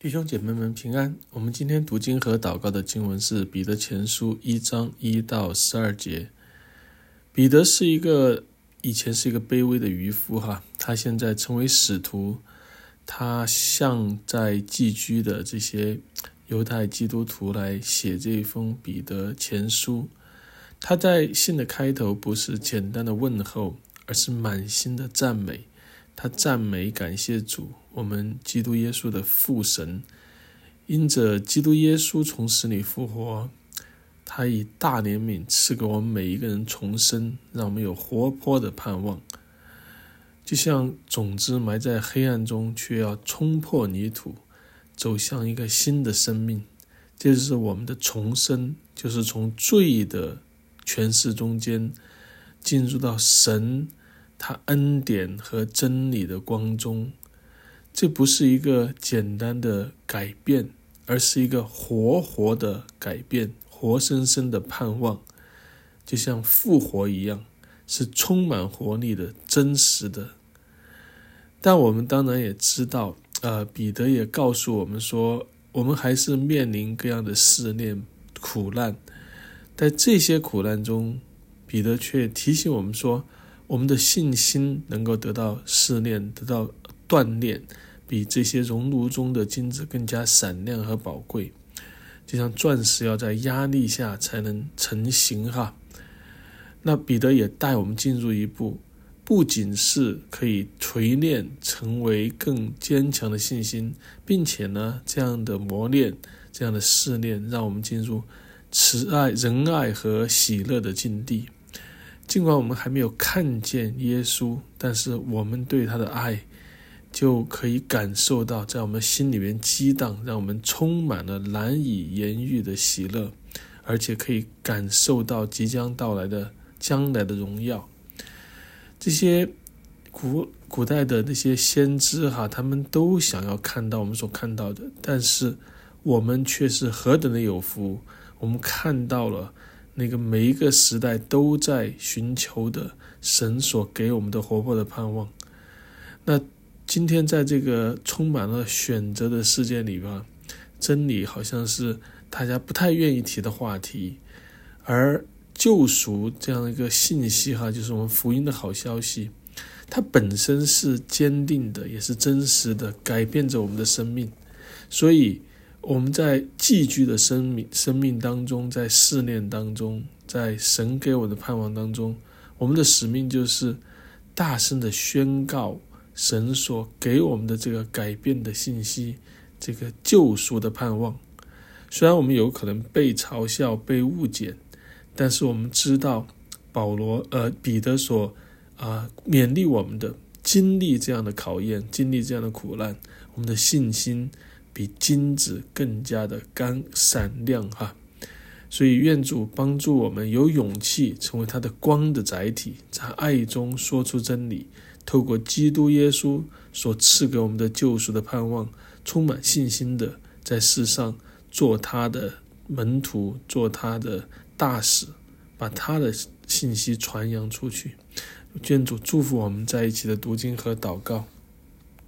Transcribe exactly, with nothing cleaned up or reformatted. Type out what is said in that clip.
弟兄姐妹们平安。我们今天读经和祷告的经文是彼得前书一章一到十二节。彼得是一个以前是一个卑微的渔夫哈，他现在成为使徒，他向在寄居的这些犹太基督徒来写这一封彼得前书。他在信的开头不是简单的问候，而是满心的赞美。他赞美感谢主，我们基督耶稣的父神，因着基督耶稣从死里复活，他以大怜悯赐给我们每一个人重生，让我们有活泼的盼望。就像种子埋在黑暗中，却要冲破泥土，走向一个新的生命。这就是我们的重生，就是从罪的权势中间进入到神他恩典和真理的光中。这不是一个简单的改变，而是一个活活的改变，活生生的盼望，就像复活一样，是充满活力的，真实的。但我们当然也知道，呃，彼得也告诉我们说，我们还是面临各样的试炼、苦难。在这些苦难中，彼得却提醒我们说，我们的信心能够得到试炼，得到锻炼，比这些熔炉中的金子更加闪亮和宝贵。就像钻石要在压力下才能成型哈。那彼得也带我们进入一步，不仅是可以锤炼成为更坚强的信心，并且呢，这样的磨练，这样的试炼，让我们进入慈爱、仁爱和喜乐的境地。尽管我们还没有看见耶稣，但是我们对他的爱就可以感受到在我们心里面激荡，让我们充满了难以言喻的喜乐，而且可以感受到即将到来的将来的荣耀。这些古古代的那些先知哈，他们都想要看到我们所看到的，但是我们却是何等的有福，我们看到了那个每一个时代都在寻求的神所给我们的活泼的盼望。那今天在这个充满了选择的世界里吧，真理好像是大家不太愿意提的话题，而救赎这样一个信息哈，就是我们福音的好消息，它本身是坚定的，也是真实的，改变着我们的生命。所以我们在寄居的生命生命当中，在试炼当中，在神给我的盼望当中，我们的使命就是大声的宣告神所给我们的这个改变的信息，这个救赎的盼望。虽然我们有可能被嘲笑、被误解，但是我们知道保罗呃彼得所啊、呃、勉励我们的，经历这样的考验，经历这样的苦难，我们的信心比金子更加的刚闪亮哈。所以愿主帮助我们有勇气成为他的光的载体，在爱中说出真理，透过基督耶稣所赐给我们的救赎的盼望，充满信心的在世上做他的门徒，做他的大使，把他的信息传扬出去。愿主祝福我们在一起的读经和祷告。